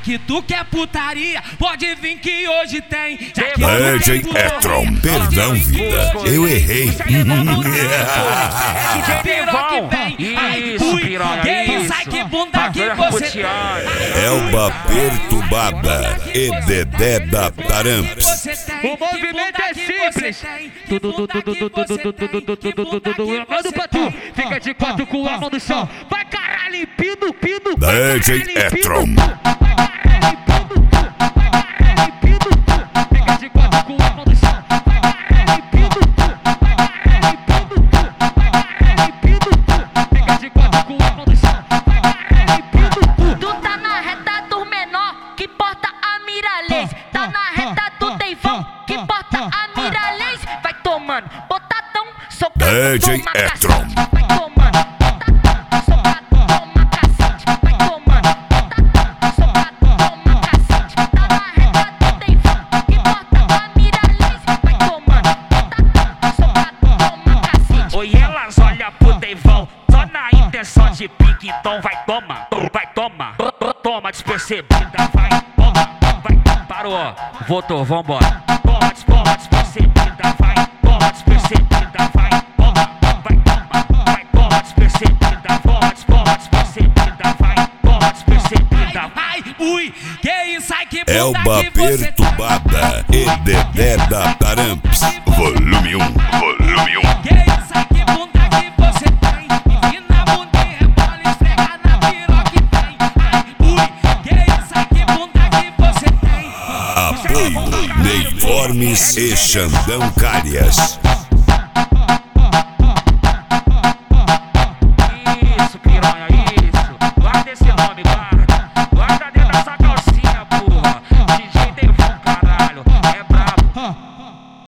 que tu quer putaria, pode vir que hoje tem. DJ Etron, perdão vida, eu errei. Isso, piranha, sai que bunda que você Elba perturbada e Dedé da Taramps. O movimento é simples. Manda pra tu, fica de quatro com a mão no chão. Vai caralho, pido. DJ Etron. Fica de quatro com a mão no chão. Fica de quatro com a mão no chão. Tu tá na reta do menor, que porta a miralês. Tá na reta do Deivão, que porta a miralês. Vai tomando, botadão, socado, DJ toma Etron. cacete. Vai tomando, botadão, socado, toma cacete. Vai tomando, botadão, socado, toma cacete. Tá na reta do Deivão, que porta a miralês. Vai tomando, botadão, socado, toma cacete. Oi, elas olham pro Deivão, só na intenção de pique, então vai toma, toma despercebida, vai, toma, vai, parou, voltou, vambora, toma despercebida, vai, toma despercebida, vai, toma, vai, toma despercebida, toma despercebida, vai, toma despercebida. Ai, ui, que isso, ai que bunda Elba que você perturbada e Dedé da Taramps. Volume 1, volume 1. Que isso, ai que bunda que você tem. Empina a bunda e rebola, esfrega na piroca e vem. Ai, ui, que isso, ai que bunda que você tem. Apoio Neiformes e Xandão Calhas.